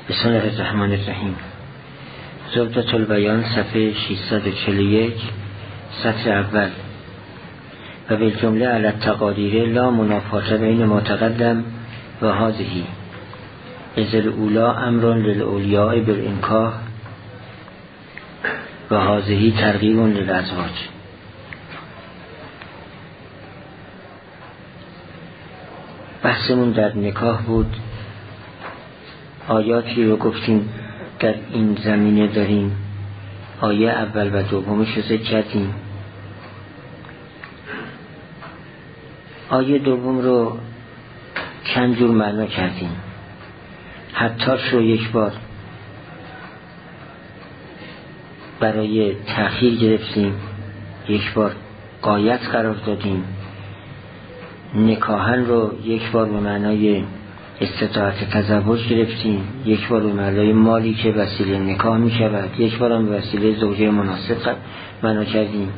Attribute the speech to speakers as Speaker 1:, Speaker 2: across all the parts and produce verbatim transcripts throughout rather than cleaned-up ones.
Speaker 1: بسم الله الرحمن الرحیم. زبدة البیان صفحه ششصد و چهل و یک سطر اول. و بالجمله علی التقادیر لا منافات بین ما تقدم و هذه اذ الاولی امر للاولیاء بالانکاح و هذه ترغیب للازواج. بحثمون در نکاح بود. آیاتی رو گفتیم در این زمینه داریم. آیه اول و دومش رو ذکر کردیم. آیه دوم رو چند جور معنا کردیم. حتاش رو یک بار برای تأخیر گرفتیم، یک بار غایت قرار دادیم. نکاحن رو یک بار به معنای استطاعت تزوج گرفتیم، یک بار به معنای مالی که وسیله نکاح می شود، یک بار هم به وسیله زوجه مناسب معنا کردیم.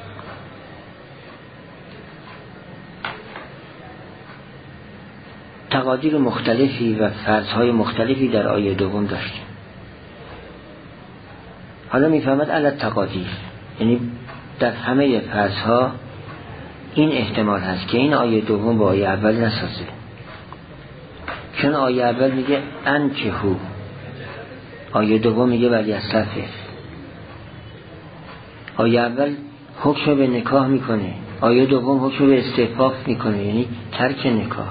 Speaker 1: تقادیر مختلفی و فرضهای مختلفی در آیه دوم داشتیم. حالا میفهمد علی التقادیر، یعنی در همه فرضها این احتمال هست که این آیه دوم با آیه اول نسازه. چون آیه اول میگه انکحوا، آیه دوم میگه ولیستعفف. آیه اول حکم به نکاح میکنه، آیه دوم حکم به استعفاف میکنه، یعنی ترک نکاح.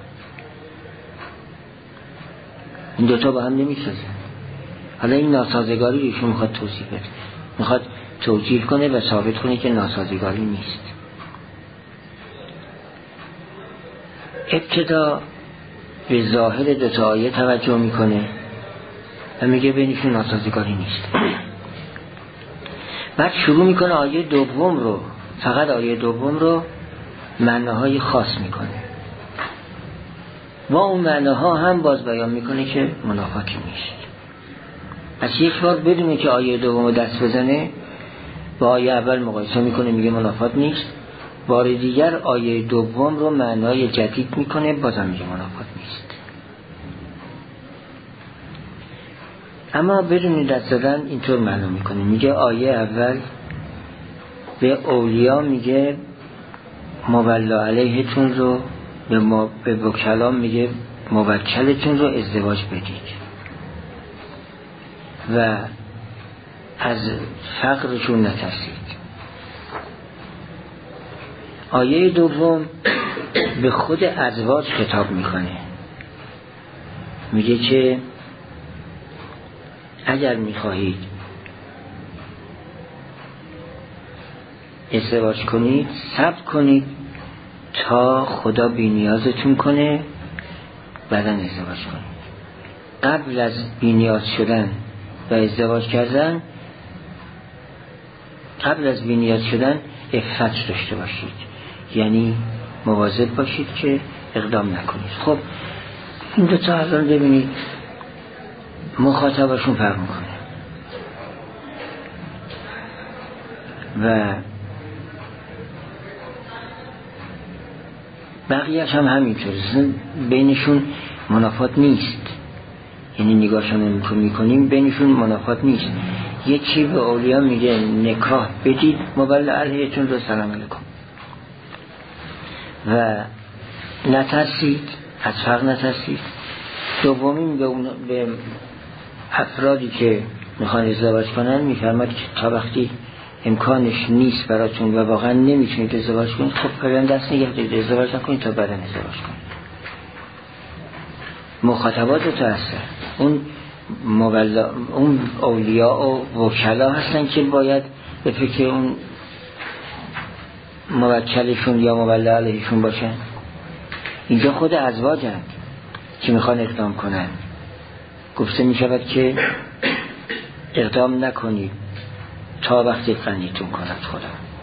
Speaker 1: این دوتا با هم نمیسازه. حالا این ناسازگاری ایشون میخواد توضیح بده، میخواد توجیه کنه و ثابت کنه که ناسازگاری نیست. ابتدا به ظاهر دوتا آیه توجه میکنه و میگه بینشون ناسازگاری نیست. بعد شروع میکنه آیه دوم رو، فقط آیه دوم رو معناهای خاص میکنه. با اون معناها هم باز بیان میکنه که منافاتی نیست. پس یک بار بدونه که آیه دوم رو دست بزنه با آیه اول مقایسه میکنه، میگه منافات نیست. بار دیگر آیه دوم رو معنای جدید میکنه، بازم میگه منافات نیست. اما بدون دست دادن اینطور معنا میکنه، میگه آیه اول به اولیا میگه مولا علیهتون رو، به, ما به وکلام میگه موکلتون رو ازدواج بدید و از فقرشون نترسید. آیه دوم به خود ازواج خطاب میکنه، میگه که اگر میخواهید ازدواج کنید صبر کنید تا خدا بی نیازتون کنه، بعداً ازدواج کنید. قبل از بی نیاز شدن و ازدواج کردن، قبل از بی نیاز شدن عفت داشته باشید، یعنی مواظب باشید که اقدام نکنید. خب این دو تا الان ببینید مخاطبشون فرق میکنه و بقیه‌اش هم همینطوره. بینشون منافات نیست، یعنی نگاهشون رو میکنیم بینشون منافات نیست. یکی به اولیا میگه نکاح بدید مولا علیهتون رو، سلام علیکم، و نترسید، از فرق نترسید. دومی میگه به افرادی که میخوان ازدواج کنن میفرماد که تا وقتی امکانش نیست براتون و واقعا نمیتونید ازدواج کنید، خب پایان دست نگه دارید، ازدواج نکنید تا بعداً ازدواج کنید. مخاطبات تو هستن، اون مولا، اون اولیا و وکلا هستن که باید به فکر اون موکلشون یا مولا علیهشون باشن. اینجا خود ازواجن که میخوان اقدام کنن. گفته میشود که اقدام نکنید تا وقتی غنیتون کند خدا.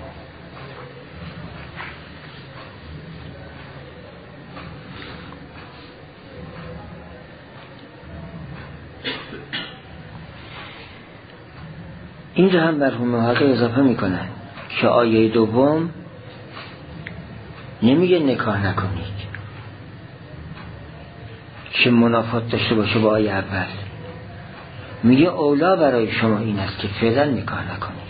Speaker 1: این رو هم مرحوم محقق اضافه میکنن که آیه دوم نمیگه نکاح نکنید، که منافات داشته باشه با آیه اول. میگه اولا برای شما این است که فعلا نکاح نکنید.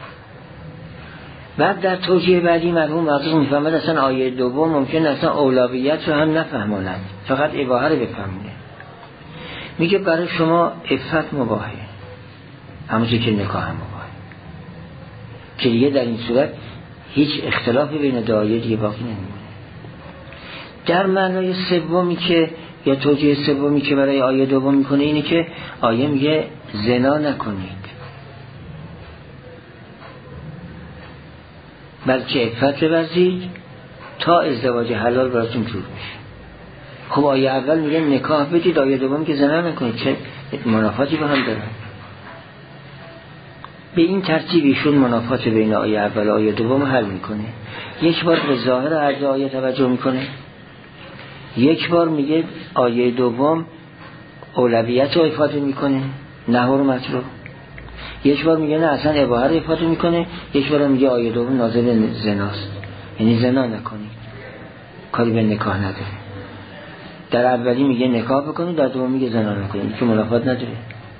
Speaker 1: بعد در توجیه بعدی مرحوم محقق میفهمد اصلا آیه دوم ممکن اصلا اولویت رو هم نفهمونند، فقط اباحه رو بفهمونه. میگه برای شما عفت مباحه، همونجور که نکاح هم مباحه، که دیگه در این صورت هیچ اختلافی بین دو آیه دیگه باقی نمیمونه. در معنای سومی که یا توجیه سومی که برای آیه دوم میکنه اینه که آیه میگه زنا نکنید، بلکه عفت بورزید تا ازدواج حلال براتون جور بشه. خب آیه اول میگه نکاح بدید، آیه دوم که زنا نکنید، چه منافاتی با هم دارن؟ به این ترتیب ایشون منافات بین آیه اول و آیه دوم حل میکنه. یک بار به ظاهر هر آیه توجه میکنه، یک بار میگه آیه دوم اولویت رو افاده میکنه، نهی و مطلوب. یک بار میگه نه اصلا اباحه رو افاده میکنه، یک بار میگه آیه دوم نازل زناست، یعنی زنا نکنید، کاری به نکاح نداره. در اولی میگه نکاح بکنید، در دوم میگه زنا نکنید، که منافات نداره.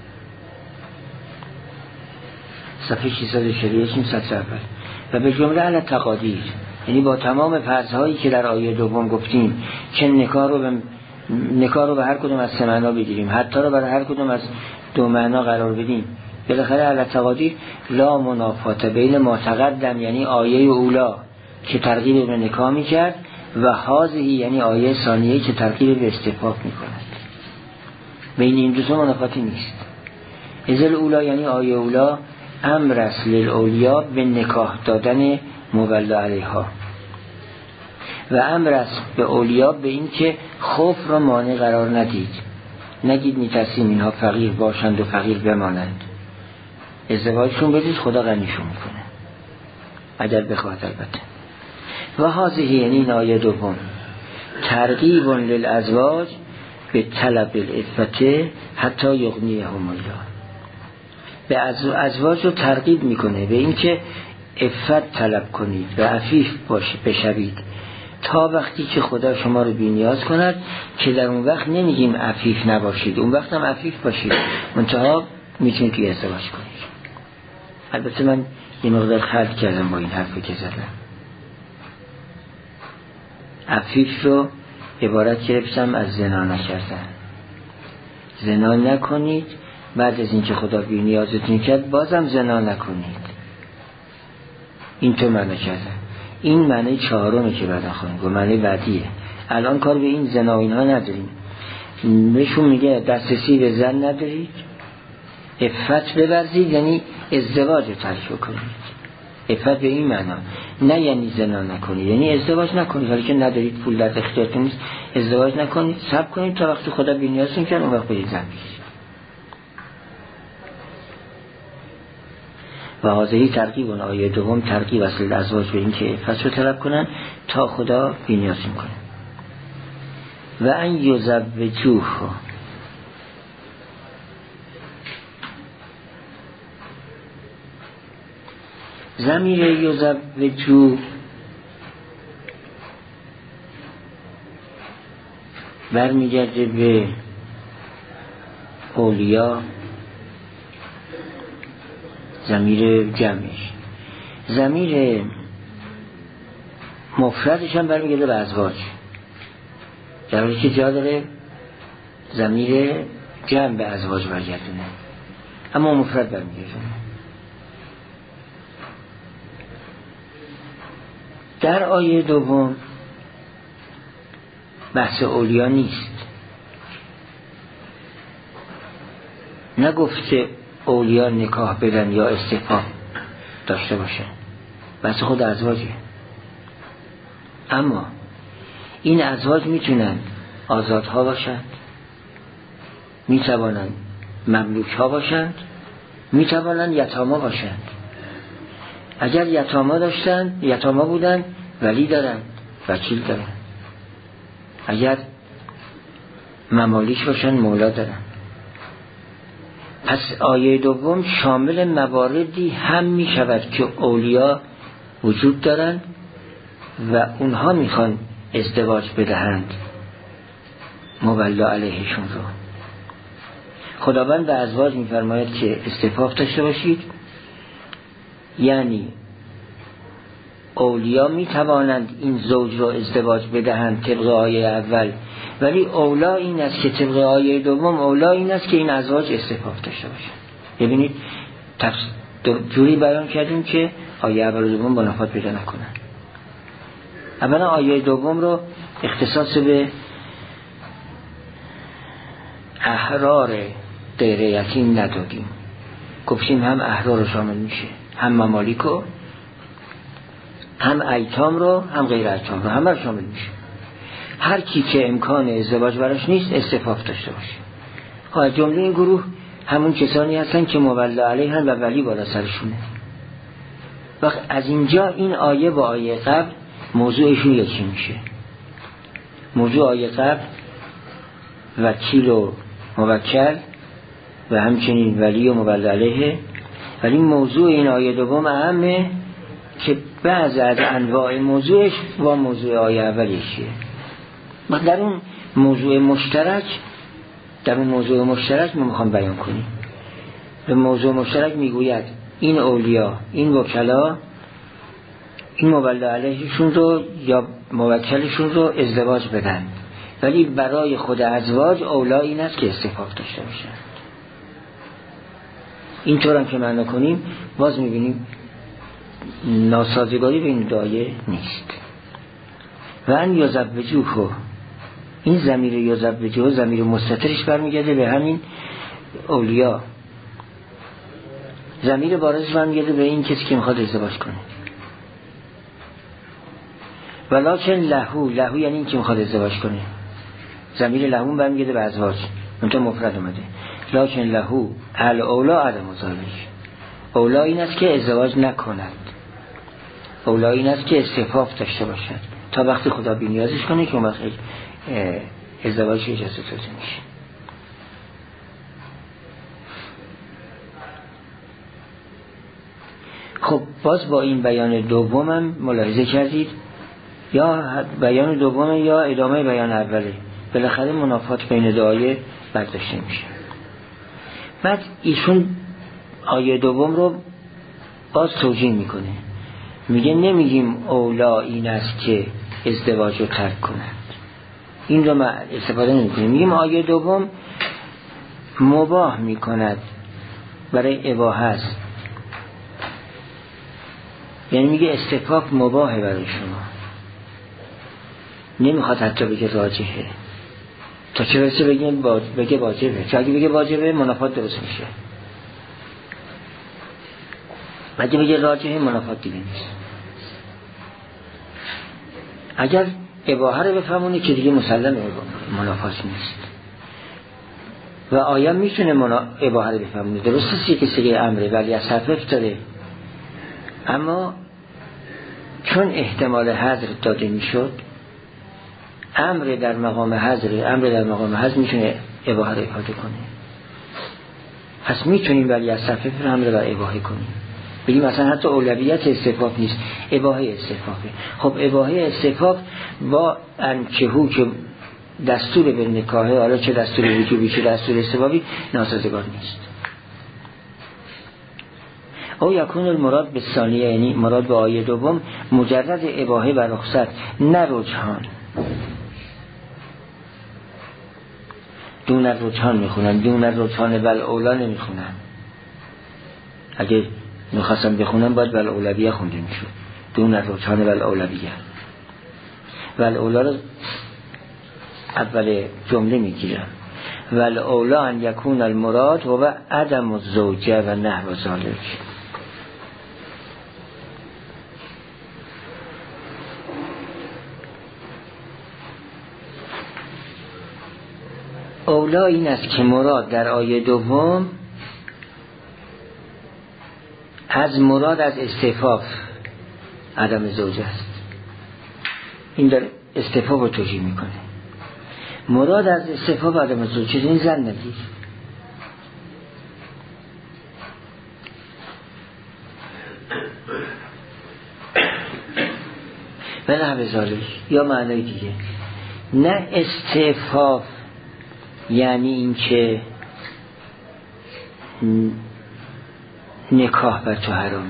Speaker 1: صفحه ششصد و چهل و یک سطر اول. و به جمله علی تقادیر، یعنی با تمام فرض‌هایی که در آیه دوم گفتیم که نکاح رو به نکاح رو به هر کدوم از سه معنا بگیریم، حتی رو برای هر کدوم از دو معنا قرار بدیم، بالاخره علی تقادیر لا منافات بین ما تقدم، یعنی آیه اولا که ترغیب به نکاح میکرد، و هذه یعنی آیه ثانیه که ترغیب به استفاق میکند. بین این دو تا منافاتی نیست. ازل اولا یعنی آیه اولا امر است للاولیا به نکاح دادن مولا علیها، و امر است به اولیا به این که خوف را مانع قرار ندید، نگید میترسیم اینها فقیر باشند و فقیر بمانند، ازدواجشون بدید خدا غنیشون میکنه اگر بخواهد البته. و هذه یعنی این آیه دوم ترغیب للازواج به طلب العفة حتی یغنیهم الله، به ازواج رو ترغیب میکنه به این که عفت طلب کنید و عفیف باشه بشوید تا وقتی که خدا شما رو بی‌نیاز کند، که در اون وقت نمیگیم عفیف نباشید، اون وقت هم عفیف باشید، منتها میتونید که ازدواج کنید. البته من یه مقدار خلط کردم با این حرفی که زدم. عفیف رو عبارت گرفتم از زنا نکردن. زنا نکنید، بعد از اینکه خدا بی‌نیازتون کرد بازم زنا نکنید. این تو معنی کردن. این معنی چهارمه که بعدا خواهیم گفت، معنی بعدیه. الان کار به این زنا و اینها نداریم. بهشون میگه دسترسی به زن ندارید، عفت بورزید، یعنی ازدواج رو ترک کنید. عفت به این معنا، نه یعنی زنا نکنید، یعنی ازدواج نکنید، حالا که ندارید پول در اختیارتون نیست، ازدواج نکنید، صبر کنید تا وقتی خدا بی‌نیازتون کرد اون وقت برید زن بگیرید. و حاضری ترغیب اون آیه دوم ترغیب اصل ازواج به این که عفت رو طلب کنن تا خدا بی‌نیازشون کنه. و ان یزوجوه، ضمیر یزوجو برمیگرده به اولیا، ضمیر جمعش، ضمیر مفردش هم برمیگرده به ازواج، در حالی که جا داره ضمیر جمع به ازواج برگردونه، اما مفرد برمیگرده. در آیه دوم بحث اولیا نیست، نگفته اولیا نکاح بدن یا استفاق داشته باشن، بحث خود ازواجه. اما این ازواج میتونن آزادها باشند، میتوانند مملوکها باشند، میتوانند یتاما باشند. اگر یتاما داشتند، یتاما بودند، ولی دارند، وکیل دارند. اگر ممالیک باشند، مولا دارند. پس آیه دوم شامل مواردی هم می شود که اولیا وجود دارند و اونها میخوان ازدواج بدهند مولا علیهشون رو. خداوند به ازواج می‌فرماید که استعفاف داشته باشید، یعنی اولیا می‌توانند این زوج را ازدواج بدهند طبق آیه اول، ولی اولا این است که طبق آیه دوم اولا این است که این ازواج استعفاف داشته باشند. ببینید جوری بیان کردیم که آیه اول و دوم منافات پیدا نکنند. اولا آیه دوم رو اختصاص به احرار غیر یتیم ندادیم، گفتیم هم احرار رو شامل میشه، هم ممالیک رو، هم ایتام رو، هم غیر ایتام رو، همه رو شامل میشه. هر کی که امکان ازدواج براش نیست استعفاف داشته باشه. خب جمله این گروه همون کسانی هستن که مولا علیهن و ولی بالا سرشونه. وقت از اینجا این آیه با آیه قبل موضوعشون یکی میشه. موضوع آیه قبل وکیل و موکل و همچنین ولی و مولا علیه، ولی موضوع این آیه دوم اهمه که بعض از انواع موضوعش با موضوع آیه اولیشیه. ما در اون موضوع مشترک در اون موضوع مشترک ما میخوام بیان کنیم. به موضوع مشترک میگوید این اولیا، این وکلا، این مولا علیهشون رو یا موکلشون رو ازدواج بدن، ولی برای خود ازواج اولا این است که استعفاف داشته باشن. اینطور هم که معنا کنیم باز میبینیم ناسازگاری به این دایه نیست. و ان یزوجوه، این ضمیر یزوجوه ضمیر مستترش برمیگرده به همین اولیا، ضمیر بارزش برمیگرده به این کسی که میخواد ازدواج کنه. ولکن لهو، لهو یعنی این که میخواد ازدواج کنه، ضمیر لهو برمیگرده به ازواج، اونجا مفرد اومده. لکن لهو الاولا عدم ذالک، اولا این است که ازدواج نکند، اولا این است که استعفاف داشته باشد تا وقتی خدا بی‌نیازش کنه که اون وقت ازدواج اجازه داده میشه. خب باز با این بیان دومم ملاحظه کردید یا بیان دوم یا ادامه بیان اوله، بالاخره منافات بین دو آیه برداشته میشه. بعد ایشون آیه دوم رو باز توجیه میکنه، میگه نمیگیم اولا این است که ازدواج رو ترک کنند، این رو ما استفاده نمیکنیم، میگیم آیه دوم مباح میکند، برای اباحه است، یعنی میگه استفاق مباحه برای شما، نمیخواد حتی بگه راجحه، تا چه برسه بگه بگه واجبه، چون اگه بگه واجبه منافات درست میشه، اگه بگه راجحه منافات دیگه نیست. اگر اباحه رو بفهمونه که دیگه مسلم منافات نیست و آیا میتونه منا... اباحه رو بفهمونه، درست است که سیگه امره ولی از حرف داره، اما چون احتمال حذر داده میشد، امر در مقام حذر امر در مقام حذر میتونه اباحه رو افاده کنه، پس میتونیم ولی از صفحه امر رو اباحه کنیم، بگیم مثلا حتی اولویت استفاق نیست، اباحه استفاقه. خب اباحه استفاق با انکهو که دستور به نکاحه، حالا چه دستور وجوبی چه دستور استحبابی، ناسازگار نیست. او یکون المراد به ثانیه، یعنی مراد به آیه دوم مجرد اباحه و رخصت، نه رجحان. دون رجحان میخونن، دون رجحان بل اولا نمیخونن. اگه میخواستم بخونن باید بل اولویه خونده میشود، دون رجحان بل اولویه. بل اولا رو اول جمله میگیرم، ول اولا ان یکون المراد و عدم الزوجه و نحو ذالک. اولا این است که مراد در آیه دوم از مراد از استعفاف عدم زوجه است، این در استعفاف رو توجیه میکنه. مراد از استعفاف عدم زوجه این زن ندید، و نه به ذالک یا معنی دیگه، نه استعفاف یعنی این که نکاح بر تو حرامه.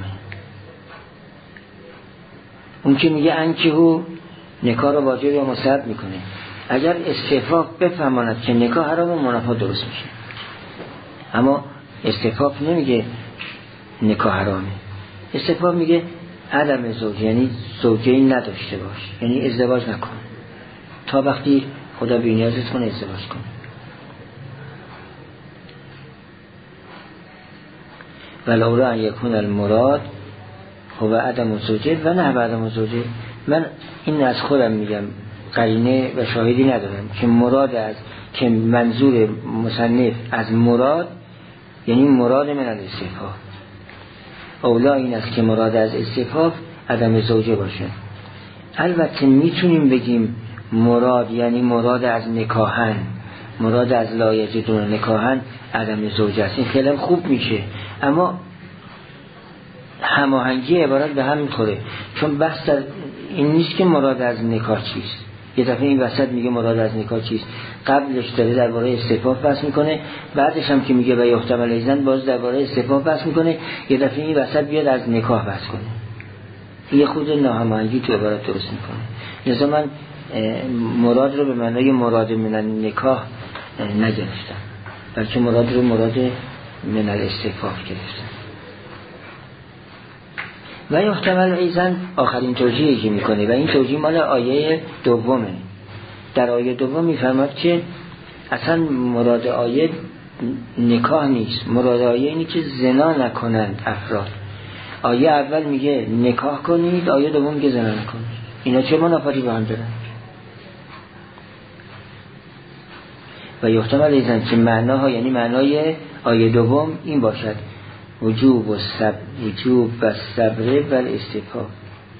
Speaker 1: اون که میگه انکحوا نکاح رو واجب یا مستحب میکنه. اگر استحقاق بفهماند که نکاح حرامه منافات درست میشه. اما استحقاق نمیگه نکاح حرامه. استحقاق میگه عدم زوج، یعنی زوجین نداشته باش، یعنی ازدواج نکن تا وقتی خدا بی نیازت کنه ازدواج کن. ولولا ان یکون المراد هو عدم زوجه و نه عدم زوجه. من این از خودم میگم، قرینه و شاهدی ندارم که مراد از که منظور مصنف از مراد یعنی مراد من از استحقاق. اولا این است که مراد از استحقاق عدم زوجه باشه. البته میتونیم بگیم مراد یعنی مراد از نکاحن، مراد از لا یجدون نکاحن عدم زوجه است. این خیلی خوب میشه، اما هماهنگی عبارت به هم میخوره. چون بحث در این نیست که مراد از نکاح چیست. یه دفعه این وسط میگه مراد از نکاح چیست، قبلش داره درباره استحقاق بحث میکنه، بعدش هم که میگه و یحتمل ایزن باز درباره استحقاق بحث میکنه، یه دفعه این وسط بیاد از نکاح بحث کنه. یه خود ناهماهنگی تو عبارت درست میکنه. لذا من مراد رو به معنای مراد من نکاح نگرفتم، بلکه مراد رو مراد من الاستحقاق گرفتم. و یحتمل ایزن آخرین توجیهی که میکنه و این توجیه مال آیه دومه. در آیه دوم میفرماد که اصلا مراد آیه نکاح نیست، مراد آیه اینی که زنا نکنند افراد. آیه اول میگه نکاح کنید، آیه دوم میگه زنا نکنید. اینا چه منافاتی با هم دارن؟ و یحتمل ایزن که معناها یعنی معنای آیه دوم این باشد وجوب و صبر، وجوب و صبر و استحقاق.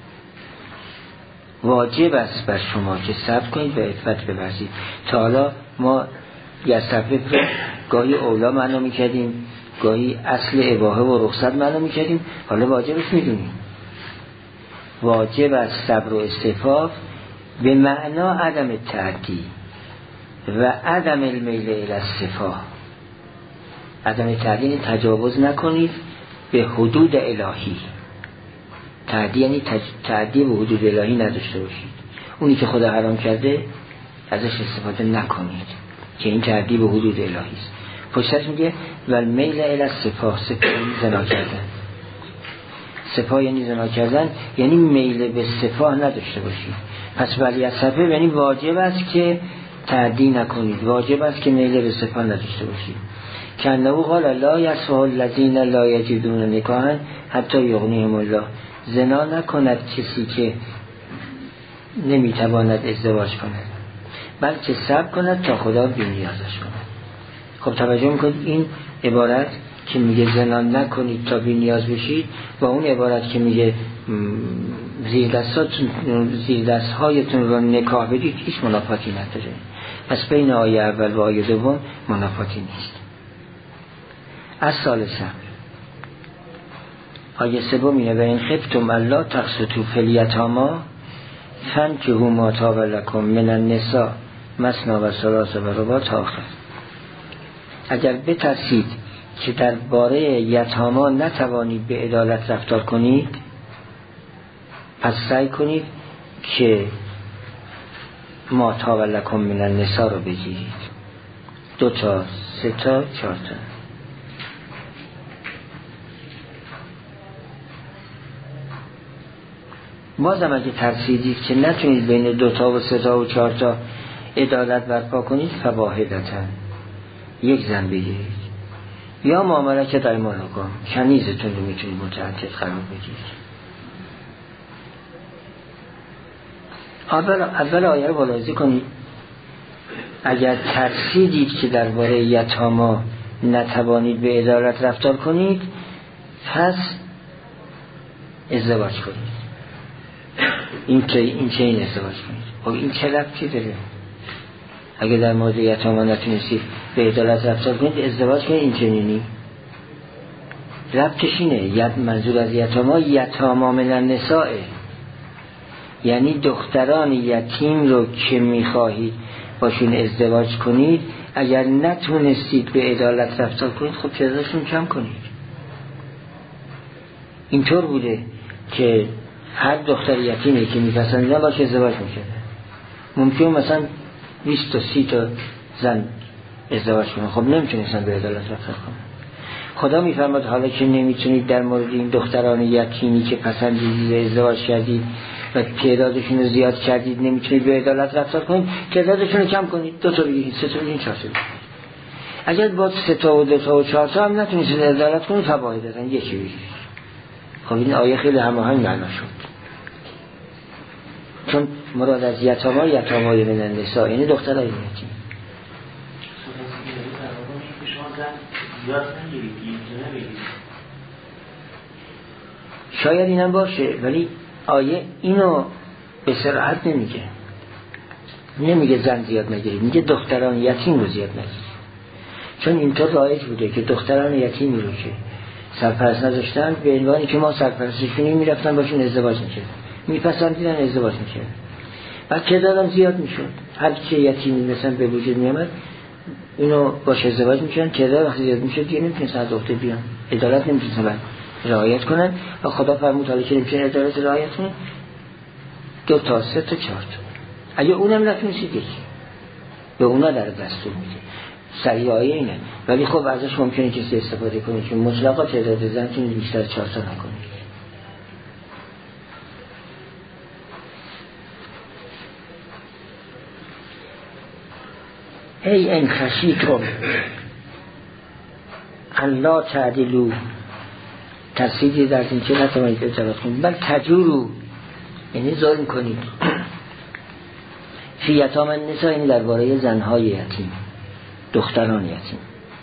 Speaker 1: واجب است بر شما که صبر کنید و عفت بورزید. تا حالا ما یا صبر رو گاهی اولا معنا میکردیم، گاهی اصل اباحه و رخصت معنا میکردیم، حالا واجبش میدونیم. واجب است صبر و استحقاق به معنا عدم تعدی و عدم المیل الی السفاح. عدم تعدی یعنی تجاوز نکنید به حدود الهی. تعدی یعنی تج... تعدی به حدود الهی نداشته باشید. اونی که خدا حرام کرده ازش استفاده نکنید که این تعدی به حدود الهی است. پشتش میگه ول میل الی السفاح، سفاح یعنی زنا کردن. سفاح یعنی زنا کردن یعنی میل به سفاح نداشته باشید. پس ولی از سفاح یعنی واجب است که تعدی نکنید، واجب است که میل به سفاح نداشته باشید. کنه او قال لا یصفح الذین لا یجدون نکاحا حتی یغنیهم الله. زنا نکند کسی که نمیتواند ازدواج کند، بلکه صبر کند تا خدا بی نیازش کند. خب توجه میکنید این عبارت که میگه زنا نکنید تا بی نیاز بشید با اون عبارت که میگه زیر دستاتون زیر دستهایتون رو نکاح بدید هیچ منافاتی نداره. پس بین آیه اول و آیه دوم منافاتی نیست. از ثالثه آیه سوم و این خفتم الا تقسطوا فی الیتامی فانکحوا ما طاب لکم من النساء مثنی و ثلاث و رباع تا آخر. اگر بترسید که درباره یتاما نتوانید به عدالت رفتار کنید، پس سعی کنید که ما طاب لکم من النساء رو بگیرید. دو تا، سه تا، چهار تا. بازم اگه ترسیدید که نتونید بین دو تا و سه تا و چهار تا عدالت برپا کنید، فواحدتاً یک زن بگیرید یا معامله که در مالکم کنیزتون رو میتونید متعدد قرار بدید. اول, اول آیه رو ملاحظه کنید. اگر ترسیدید که درباره یتاما نتوانید به عدالت رفتار کنید، پس ازدواج کنید. این که این چه این ازدواج کنید. خب این چه ربطی داره؟ اگه در مورد یتاما نتونستید به عدالت رفتار کنید ازدواج کنید، این چنینی ربطش اینه. ید منظور از یتاما یتاما من النساء، یعنی دختران یتیم رو که میخواهید باشون ازدواج کنید اگر نتونستید به عدالت رفتار کنید خب تعدادشون کم کنید. اینطور بوده که هر دختر یتیمی که میپسندیدن باشه ازدواج میکرده. ممکن مثلا بیست تا سی تا زن ازدواج کنن، خب نمیتونستن به عدالت رفتار کنن. خدا میفرماد حالا که نمیتونید در مورد این دختران یتیمی که پسندیدید ازدواج کردید و تعدادشون رو زیاد کردید نمیتونید به عدالت رفتار کنید، تعدادشون رو کم کنید، دو تا بگیرید، سه تا بگیرید، چهار تا بگیرید. اگر با سه تا و دو تا و چهار تا هم نتونید عدالت کنید فواید دارن، یکی بگیرید. خب این آیه خیلی هماهنگ معنا شد، چون مراد از یتاما یتامای من النساء یعنی دخترای یتیم. شاید اینم باشه، ولی آیه اینو به صراحت نمیگه. نمیگه زن زیاد نگیرید، میگه دختران یتیم رو زیاد نگیرید. چون اینطور رایج بوده که دختران یتیمی رو که سرپرست نداشتن به عنوانی که ما سرپرستشون میرفتن باشون ازدواج میکردن، میپسندیدن ازدواج میکردن. بعد تعدادم زیاد میشد، هر کی یتیمی مثلا به وجود میامد اینو باش ازدواج میکردن، تعداد وقتی زیاد میشد دیگه نمیتونستن از عهده بیان، عدالت نمیتونستن رعایت کنن. و خدا فرمود حالا که نمیتونن عدالت رعایت کنن دو تا سه تا چهار تا، اگه اونم نتونستید یکی به اونا در دستور میده. صحیح آیه اینه، ولی خب ازش ممکنه کسی استفاده کنه که مطلقا تعداد زنتون بیشتر چهار تا نکنید. ای ان خشیتم الله تعدلوا، تفسیری در این که نتوانید اطلاعات کنید، بل تجورو یعنی ظلم کنید. فی یتام النساء یعنی درباره زنهای یتیم، دختران یتیم.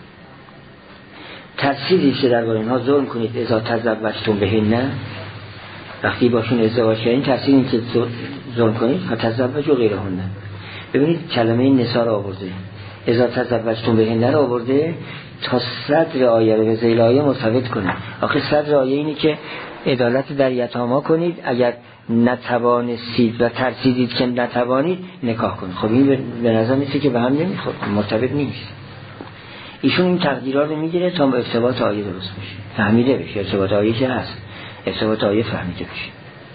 Speaker 1: تفسیری که درباره اینها ظلم کنید اذا تزوجتم بهن، وقتی باشون ازدواج کردین. تفسیر این که ظلم کنید فتزوجوا غیرهن. ببینید کلمه نساء را آورده، اذا تزوجتم بهن را آورده تا صدر آیه به ذیل آیه مرتبط کنه. آخه صدر آیه اینی که عدالت در یتاما کنید، اگر نتوانستید و ترسیدید که نتوانید نکاح کنید. خب این به نظر میسه که به هم نمیخورد، مرتبط نیست. ایشون این تقدیرات رو میگیره تا ارتباط آیه درست بشه، فهمیده بشه. ارتباط آیه که هست، ارتباط آیه فهمیده بشه.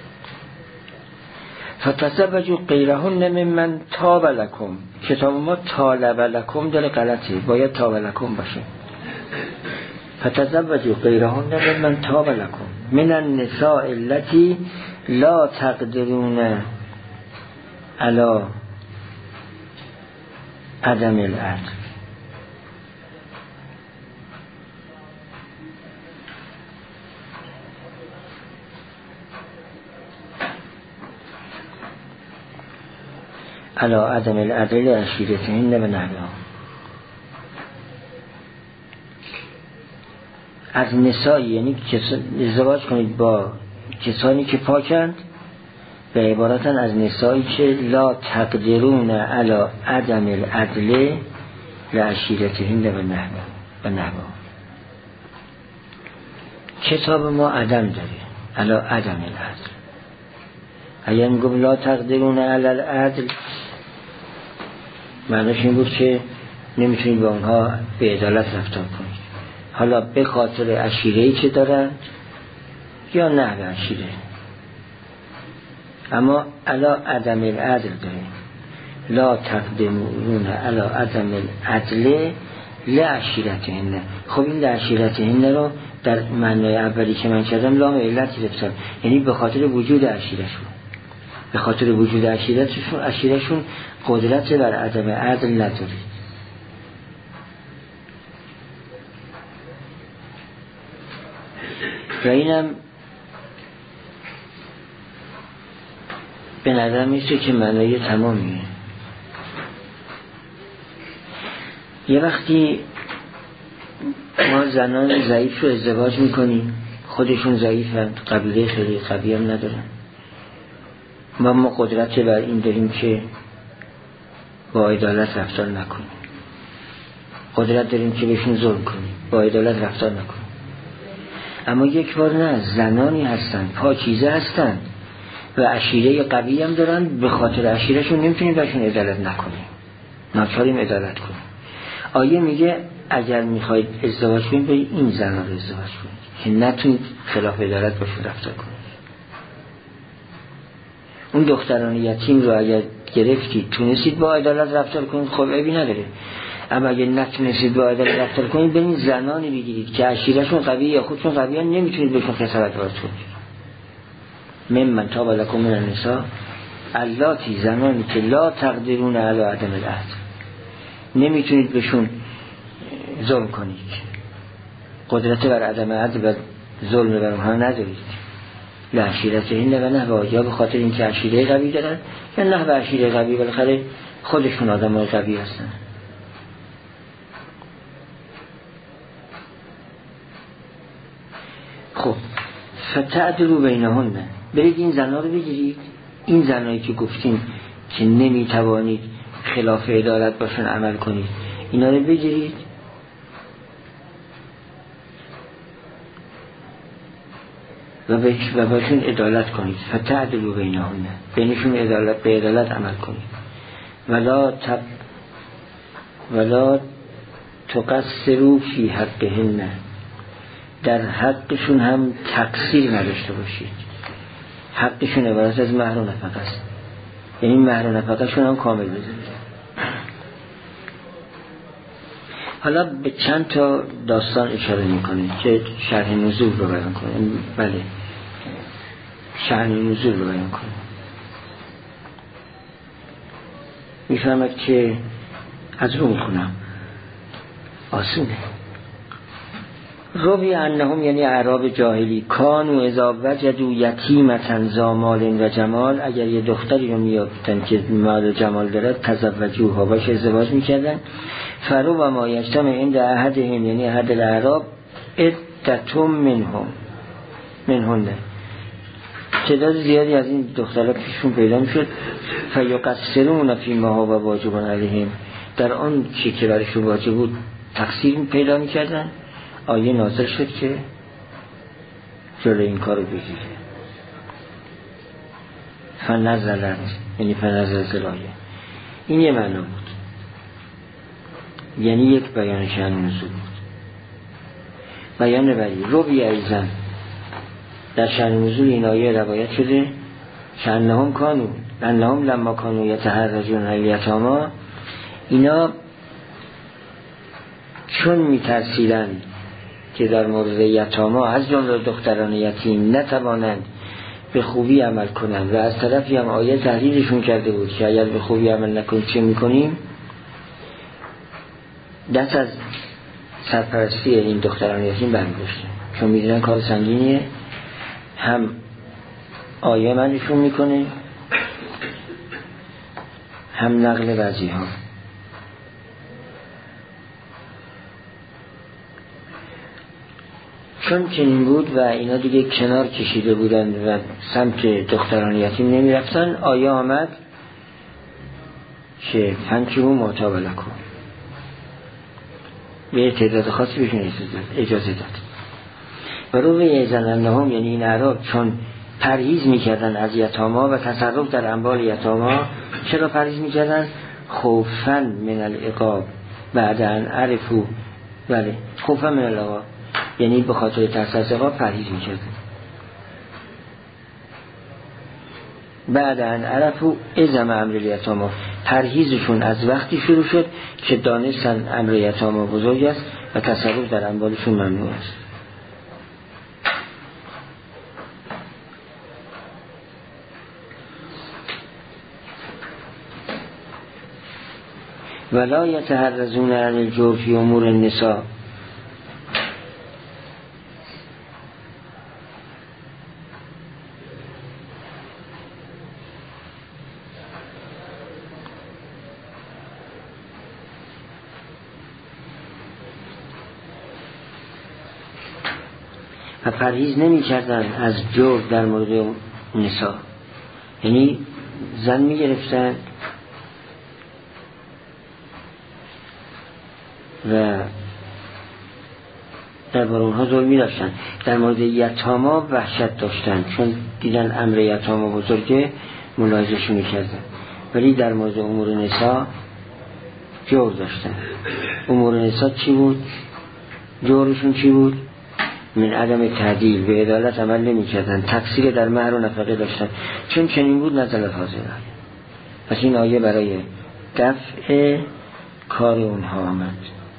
Speaker 1: فتزوجوا غیرهن ممن طاب لکم. کتاب ما طالب لکم داره غلطه، باید طاب لکم باشه. فتزوجوا غیرهن ممن طاب لکم من النساء التي لا تقدرون علی عدم العدل. علی عدم العدل عشیرتهن و نحوها. از نسایی یعنی ازدواج کنید با کسانی که پاکند، به عبارتن از نسایی که لا تقدرون علی عدم العدل لعشیرتهن و نحوها و نحوها. کتاب ما عدم داره، علی عدم العدل. اگر میگم لا تقدرون علی العدل معنیش این بود که نمیتونید با اونها به عدالت رفتار کنید، حالا به خاطر عشیره‌ای که دارند یا نه به عشیره. اما علا عدم العدل داره، لا تقدمون علا عدم العدل لعشیرتهن. خب این لعشیرتهن رو در معنای اولی که من کردم لام علت گرفتم، یعنی به خاطر وجود عشیرشون، به خاطر وجود عشیرتشون عشیرشون قدرت بر عدم عدل نداره. و اینم به نظر میشه که معنای تمامیه. یه وقتی ما زنان ضعیف رو ازدواج میکنیم، خودشون ضعیفند، قبیله خیلی قوی هم ندارن، ما ما قدرت بر این داریم که با عدالت رفتار نکنیم، قدرت داریم که بهشون ظلم کنیم، با عدالت رفتار نکنیم. اما یک بار نه، زنانی هستن پاکیزه هستن و عشیره قوی هم دارن، به خاطر عشیرهشون نمیتونیم بهشون عدالت نکنیم، ناچاریم عدالت کنیم. آیه میگه اگر میخواید ازدواج کنید به این زن رو ازدواج کنید که نتونید خلاف عدالت باشید رفتار کنید. اون دختران یتیم رو اگر گرفتید تونستید با عدالت رفتار کنید خب عیبی نداره، اما اگر نتونستید با عدالت رفتار کنید به این زنانی بگیرید که عشیرشون قوی یا خودشون قویان نمیتونید بهشون کسبت وارد کنید. ممن تاب لکم من النساء اللاتی، زنانی که لا تقدرون علی عدم العهد، نمیتونید بهشون ظلم کنید، قدرت بر عدم عهد و ظلم بر اونها ندارید. لعشیرتهن و نحو، یا به خاطر اینکه عشیره قوی دارن یا نحو عشیره قوی، بالاخره خودشون آدم های قوی هستن. خب فتعدلوا بینهن، برید این زنها رو بگیرید، این زنهایی که گفتیم که نمیتوانید خلاف عدالت باشون عمل کنید، اینا رو بگیرید و بهش و باشون عدالت کنید. فتعدلوا بینهن، بینشون عدالت به عدالت عمل کنید. ولا تب ولا تقصروا فی حقهن، در حقشون هم تقصیر نداشته باشید. حقشون عبارت از مهر و نفقه است، یعنی مهر و نفقهشون هم کامل بذارید. حالا به چند تا داستان اشاره میکنید که شرح نزول رو بیان کنید. بله، شرح نزول رو بیان کنید. میفهمد که از رو میخونم آسونه. روی انهم، یعنی اعراب جاهلی، کانو اذا وجدوا یتیمة ذا مال و جمال، اگر یه دختری رو میافتن که مال و جمال داره تزوجوها، باش ازدواج میکردن. فرو و ما یجتمع عند احدهم، یعنی احد الاعراب، عدتم منهم منهن، تعداد زیادی از این دخترها پیشون پیدا میشد. فیقصرون فیما هو واجب علیهم، در آن چیزی که برایشون واجب بود تقصیر پیدا میکردن. آیه نازل شد که جلوی این کارو بگیره. فنزلت، یعنی فنزلت الآیه، این یه معنا بود، یعنی یک بیان شأن نزول بود. بیان بعدی روی ایزن، در شأن نزول این آیه روایت شده شأنهم کانو انهم لما کانو یتحرجون الیتاما، اینا چون میترسیدند که در مورد یتاما از جمله دختران یتیم نتوانند به خوبی عمل کنند، و از طرفی هم آیه تهدیدشون کرده بود که اگر به خوبی عمل نکنید چه میکنیم، دست از سرپرستی این دختران یتیم برمی‌داشتن، چون میدونن کار سنگینیه. هم آیه منشون میکنه، هم نقل بعضی ها. چون چنین بود و اینا دیگه کنار کشیده بودند و سمت دختران یتیم نمی رفتن، آیه آمد که فنکحوا ما طاب لکم، به تعداد خاصی بهشون اجازه داد. و روی زنندهم، یعنی این اعراب چون پرهیز میکردن از یتاما و تصرف در اموال یتاما. چرا پرهیز میکردن؟ خوفا من العقاب بعد ان عرفوا، بله خوفا من العقاب، یعنی به خاطر ترس از عقاب پرهیز میکردن. بعد ان عرفوا عظم امر الیتاما، پرهیزشون از وقتی شروع شد که دانستن امر یتاما بزرگ است و تصرف در اموالشون ممنوع است. ولا یتحرزون عن الجور فی امور النساء، و پرهیز نمی کردن از جور در مورد نساء، یعنی زن می گرفتن و در باره اونها ظلم می داشتن. در مورد یتاما وحشت داشتن، چون دیدن امر یتاما بزرگه ملاحظه‌شون می کردن، ولی در مورد امور نساء جور داشتن. امور نساء چی بود؟ جورشون چی بود؟ من عدم تعدیل، به عدالت عمل نمی کردن، تقصیر در مهر و نفقه داشتن. چون چنین بود نزلت حاضر آیه. پس این آیه برای دفع کار اونها آمد.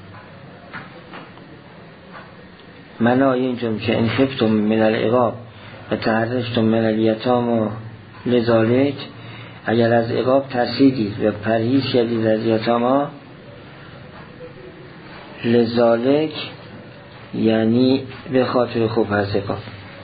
Speaker 1: من آیه اینجا میشه ان خفتم من العقاب و تحرشتم من الیتام لذالک، اگر از عقاب ترسیدید و پرهیز کردید از یتاما، لذالک یعنی به خاطر خوب از عقاب.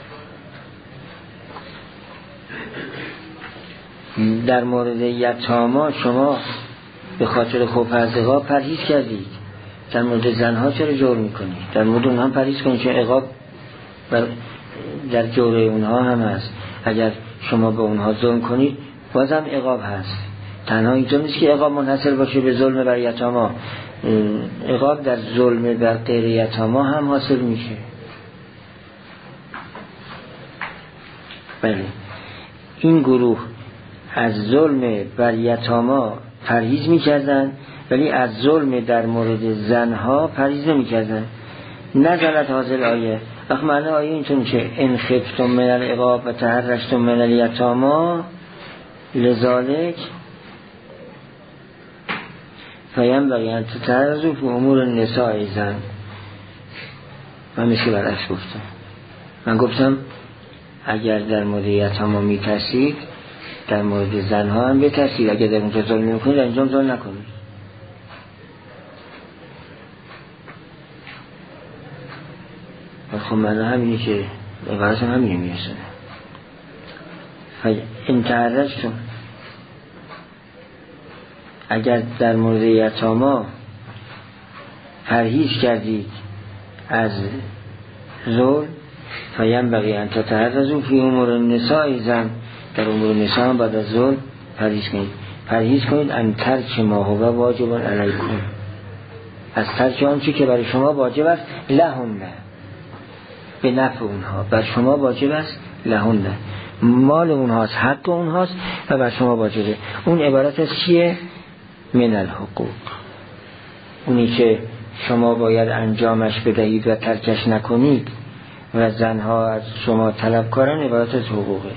Speaker 1: در مورد یتاما شما به خاطر خوب از عقاب پرهیز کردید، در مورد زنها چرا جور میکنید؟ در مورد اونها هم پرهیز کنید، چون عقاب در جور اونها هم هست. اگر شما به اونها ظلم کنید بازم عقاب هست. تنها اینجا نیست که عقاب منحصر باشه به ظلم بر یتاما، عقاب در ظلم بر غیر یتاما هم حاصل میشه. بله، این گروه از ظلم بر یتاما پرهیز میکردن، ولی از ظلم در مورد زنها پرهیز نمیکردن. نزلت حاصل آیه. وقت معنی آیه اینطور میشه ان خفتم من العقاب و تحرشتم من الیتاما لذالک فینبغی ان تتعرضوا فی امور النساء زن. من مثل برعکس گفتم. من گفتم اگر در مورد یتاما میترسید در مورد زنها هم بترسید. اگر در اونجا ظلم میکنید انجام ظلم نکنید. خب معنی همینی که عبارت هم همینی میرسونه. این تحرشتون، اگر در مورد یتاما پرهیز کردید از ظلم، فینبغی ان تتحرزوا فی امور النساء زن، در امور نساء هم بعد از ظلم پرهیز کنید. پرهیز کنید ان ترک ما هو واجب علیکم، از ترک آن چی که برای شما واجب است، لهن، به نفع اونها، بر شما واجب است، لهن، مال اونهاست، حق اونهاست و بر شما واجبه. اون عبارت از چیه؟ من الحقوق، اونی که شما باید انجامش بدهید و ترکش نکنید و زنها از شما طلب کارن، عبارت از حقوقه.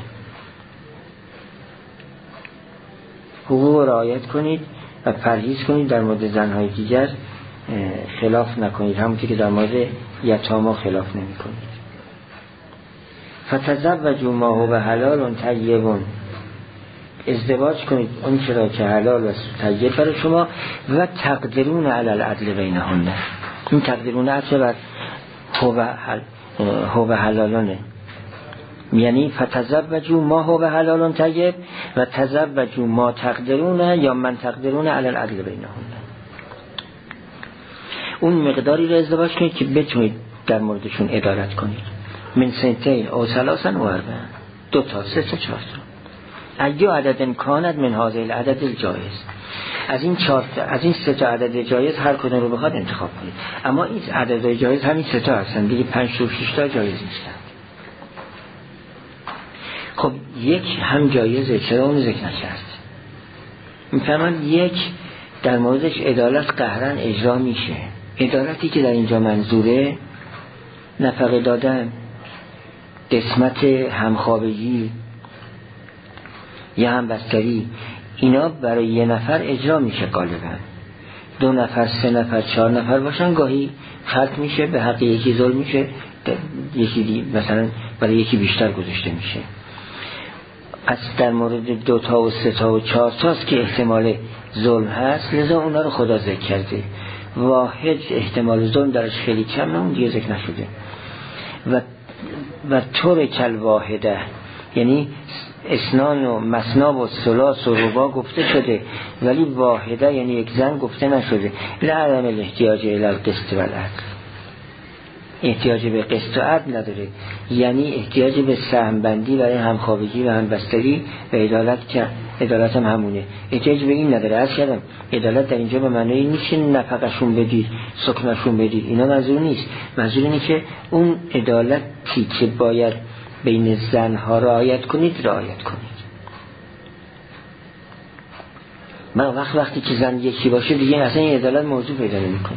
Speaker 1: حقوق رعایت کنید و پرهیز کنید در مورد زنهای دیگر خلاف نکنید، همونطور که در مورد یتاما خلاف نمی کنید. فتزوجوا ما هو حلال طیب، ازدواج کنید اون چرا که حلال و طیب برای شما، و تقدرون علی العدل بینهن. این تقدرون عطف بر هو حلالانه، یعنی فتزوجوا ما هو حلال طیب و تزوجوا ما تقدرون یا من تقدرون علی العدل بینهن. اون مقداری رو ازدواج کنید که بتونید در موردشون عدالت کنید. من سنتین او سلاسن و اربعین، دو تا، سه تا، چهار تا. اگه عدد امکانت من هذه العدد الجایز، از این چهار تا، از این سه تا عدد جایز هر کدوم رو بخواد انتخاب کنید. اما این عدد جایز همین سه تا هستن دیگه، پنج تا و شش تا جایز نیستن. خب یک هم جایزه، چرا اون ذکر نکرد؟ میفهمن یک در موردش عدالت قهرن اجرا میشه. عدالتی که در اینجا منظوره نفقه دادن، قسمت همخوابگی یا همبستری، اینا برای یه نفر اجرا میشه غالبا. دو نفر، سه نفر، چهار نفر باشن گاهی خلط میشه، به حق یکی ظلم میشه، یکی دی مثلا برای یکی بیشتر گذاشته میشه. از در مورد دو تا و سه تا و چهار تاست که احتمال ظلم هست، لذا اونا رو خدا ذکر کرده. واحد احتمال ظلم درش خیلی کم، اون دیگه ذکر نشده. و و طور کل واحده، یعنی اسنان و مسنا و ثلاث و رباع گفته شده، ولی واحده یعنی یک زن گفته نشده. لعدم الاحتیاج الی القسط و العدل، احتیاج به قسط و عدل نداره، یعنی احتیاج به سهم بندی برای همخوابگی و همبستری و عدالت، که عدالت هم همونه، احتیاج به این نداره. از کردم عدالت در اینجا به معنی نیست نفقشون بدید، سکنشون بدید، اینا منظور نیست. منظور اینه که اون عدالتی که باید بین زنها رعایت کنید رعایت کنید. من وقت وقتی که زن یکی باشه دیگه اصلا این عدالت موضوع پیدا نمیکنه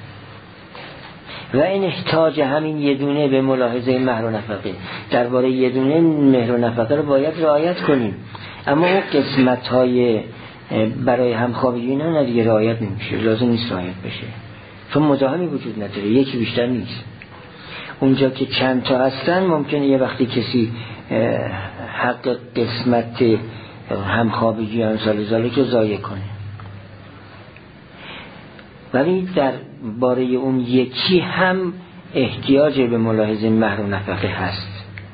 Speaker 1: و این احتاج همین یه دونه به ملاحظه مهر و نفقه. درباره یه دونه مهر و نفقه رو باید رعایت کنیم، اما اون قسمت های برای همخوابگی نه دیگه رعایت نمیشه، لازم نیست رعایت بشه چون مداهمی وجود نداره، یکی بیشتر نیست. اونجا که چند تا هستن ممکنه یه وقتی کسی حق قسمت همخوابگی امثال ذالک رو ضایع کنه، ولی در باره اون یکی هم احتیاج به ملاحظه مهر و نفقه هست.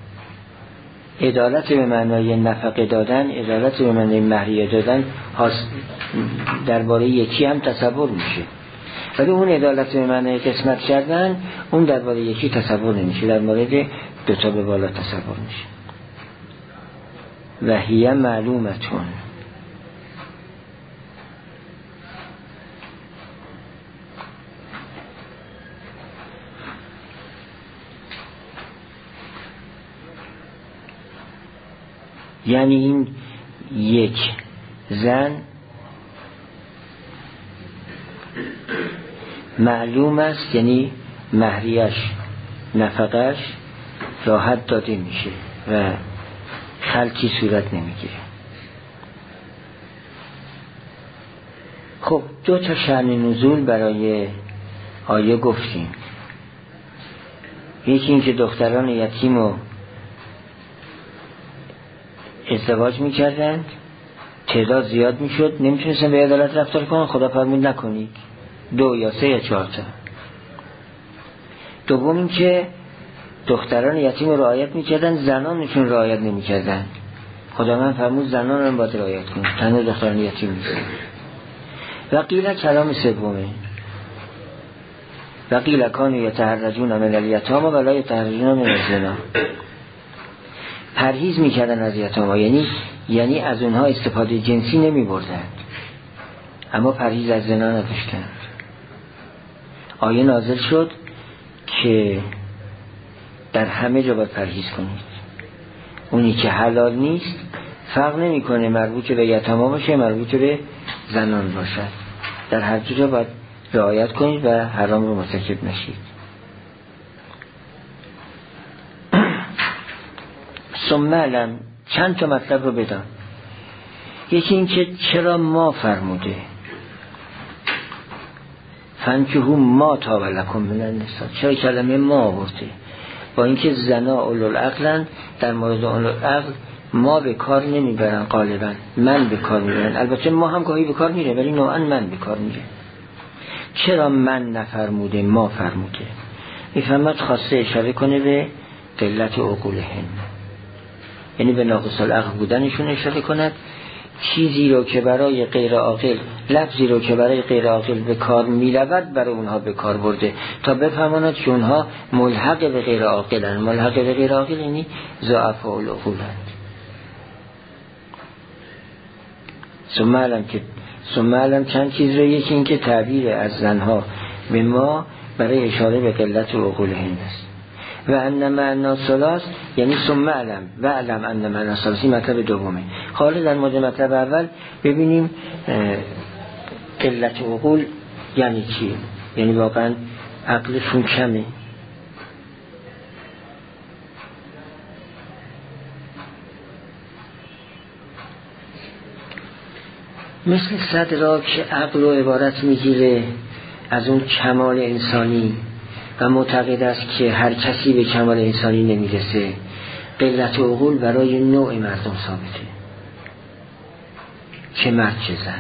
Speaker 1: عدالت به معنای نفقه دادن، عدالت به معنای مهریه دادن در باره یکی هم تصور میشه، ولی اون عدالت به معنای قسمت کردن اون در باره یکی تصور نمیشه، در مورد دو تا به بالا تصور میشه. و هی معلومتون، یعنی این یک زن معلوم است، یعنی مهریش نفقش راحت داده میشه و خلطی صورت نمیگیره. خب دو تا شأن نزول برای آیه گفتیم، یکی این که دختران یتیم رو ازدواج میکردند، تعداد زیاد میشد، نمیتونستن به عدالت رفتار کنن، خدا فرمود نکنید، دو یا سه یا چهار تا. دوم این که دختران یتیم رو رعایت میکردن، زنانشون رعایت نمیکردن، خدا من فرمود زنان رو باید رعایت کنید، تنها دختران یتیم نیستن. و قیل کلام سومه، و قیل کانوا یتحرجون من الیتامی ولا یتحرجون من الزنا، پرهیز میکردن از یتاما، یعنی یعنی از اونها استفاده جنسی نمی بردند اما پرهیز از زنا نداشتند. آیه نازل شد که در همه جا باید پرهیز کنید، اونی که حلال نیست فرق نمی کنه مربوط به یتاما باشه مربوط به زنان باشد، در هر جا باید رعایت کنید و حرام رو مرتکب نشید. ثم علم، چند تا مطلب رو بدان. یکی این که چرا ما فرموده فانکحوا ما طاب لکم من النساء، چرا کلمه ما آورده؟ با اینکه زنا اولوالعقلن، در مورد اولوالعقل ما به کار نمیبرن، غالبا من به کار میبرن، البته ما هم گاهی به کار میره ولی نوعا من به کار میره. چرا من نفرموده ما فرموده؟ میفهمد خواسته اشاره کنه به قلت عقولهن، یعنی به ناقص العقل بودنشون اشاره کند. چیزی رو که برای غیر عاقل، لفظی رو که برای غیر عاقل به کار می‌رود برای اونها به کار برده تا بفهماند که اونها ملحق به غیر عاقلن. ملحق به غیر عاقل یعنی ضعفاء العقولند. ثم علم که ثم علم چند چیز رو، یکی این که تعبیر از زنها به ما برای اشاره به قلت عقولهن است. و انما الناس، یعنی ثم علم و علم انما الناس، این مطلب دومه. حالا در مورد مطلب اول ببینیم قلت عقول یعنی چی، یعنی واقعا عقلشون کمه. مثل صدرا که عقل و عبارت میگیره از اون کمال انسانی و معتقد است که هر کسی به کمال انسانی نمیرسه، قلت عقول برای نوع مردم ثابته، چه مرد چه زن.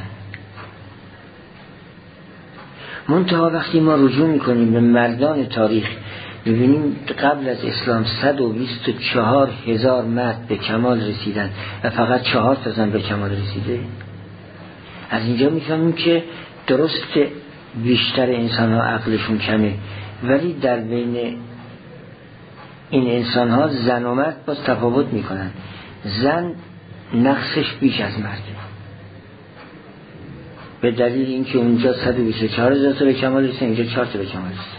Speaker 1: منتها وقتی ما رجوع میکنیم به مردان تاریخ میبینیم قبل از اسلام صد و بیست و چهار هزار مرد به کمال رسیدن و فقط چهار تا زن به کمال رسیده. از اینجا میفهمیم که درست بیشتر انسان ها عقلشون کمه، ولی در بین این انسان ها زن و مرد باز تفاوت میکنن. زن نقصش بیش از مرده، به دلیل اینکه اونجا صد و بیست و چهار هزار تا به کمال رسیدن، اینجا چهار تا به کمال رسیدن.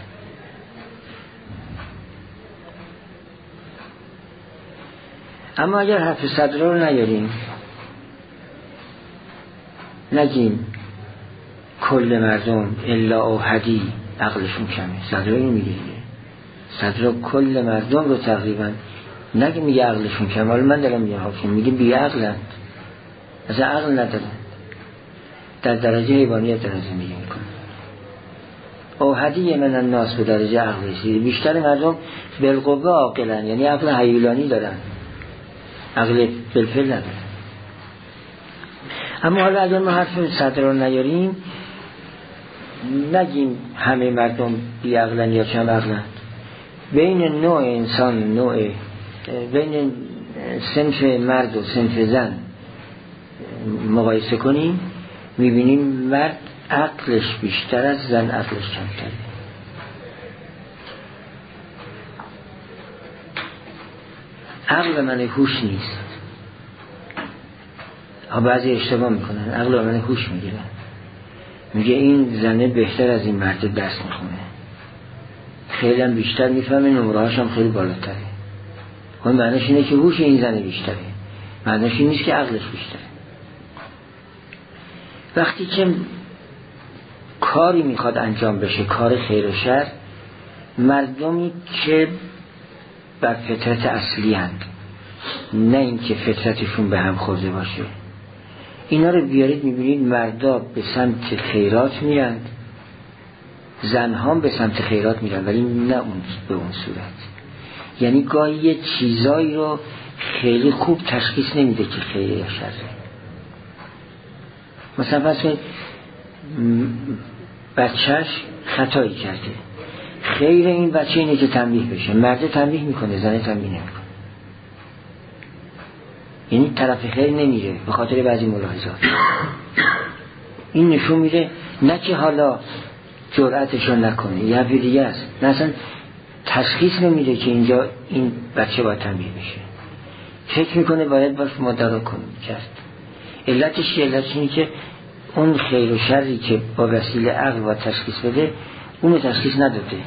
Speaker 1: اما اگر حرف صدرا رو نیاریم، نگیم کل مردم الا اوحدی عقلشون کمه. صدر این میگه صدر کل مردم رو تقریبا نگه میگه عقلشون کمه. حالا من دارم میگه حاکم میگه بی عقلند، از عقل ندارن، در درجه حیوانیت در زندگی میکنن. اوحدی من الناس به درجه عقل رسیده. بیشتر مردم بالقوه عاقلن، یعنی عقل هیولانی دارن، عقل بالفعل ندارن. اما حالا اگر ما حرف صدر رو نیاریم، نگیم همه مردم بی عقلن یا کم عقلن. بین نوع انسان، نوع بین صنف مرد و صنف زن مقایسه کنیم، میبینیم مرد عقلش بیشتر از زن عقلش کمتره. عقل من هوش نیست. ها بعضی اشتباه میکنن، عقل من هوش میگیرن، میگه این زنه بهتر از این مرد درس میخونه، خیلی هم بیشتر میفهمه، نمرهاش هم خیلی بالاتره. اون معنیش اینه که هوش این زنه بیشتره، معنیش این نیست که عقلش بیشتره. وقتی که کاری میخواد انجام بشه، کار خیر و شر، مردمی که بر فطرت اصلی هند، نه اینکه فطرتشون به هم خورده باشه، اینا رو بیارید میبینید مردا به سمت خیرات میرند، زنها به سمت خیرات میرند، ولی نه اون به اون صورت. یعنی گاهی یه چیزایی رو خیلی خوب تشخیص نمیده که خیره یا شره. مثلا فرض کنید بچهش خطایی کرده، خیر این بچه اینه که تنبیه بشه، مرد تنبیه میکنه، زنه تنبیه نمیکنه. یعنی طرف خیر نمیره به خاطر بعضی ملاحظات. این نشون میده نه که حالا جرأتشو نکنه یا دیگه است، نه اصلا تشخیص نمیده که اینجا این بچه باید تنبیه بشه، فکر میکنه باید باش مدارا کنه کرد. علتش علتش اینه که اون خیر و شری که با وسیله عقل باید تشخیص بده اونو تشخیص نداده.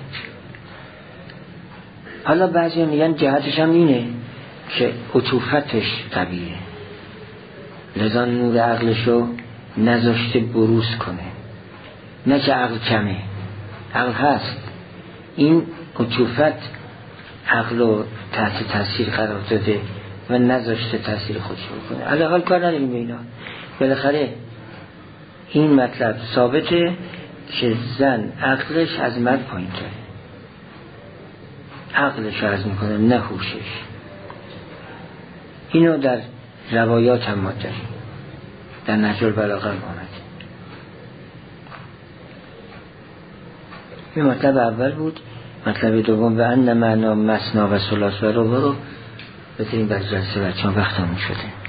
Speaker 1: حالا بعضی میگن جهتش هم اینه که عطوفتش قویه، لذا نور عقلشو نذاشته بروز کنه. نه که عقل کمه، عقل هست، این عطوفت عقلو تحت تاثیر قرار داده و نذاشته تاثیر خودش بکنه. علاقال کار نداریم به اینا. بالاخره این مطلب ثابته که زن عقلش از مرد پایین تره، عقلش عرض میکنه نه هوشش. اینو در روایات هم ما داریم، در نهج البلاغه هم آمد. این مطلب اول بود. مطلب دوم و ان معنا مثنا و ثلاث و رباع رو بذاریم بر جلسه بچه‌ها وقت همون شده.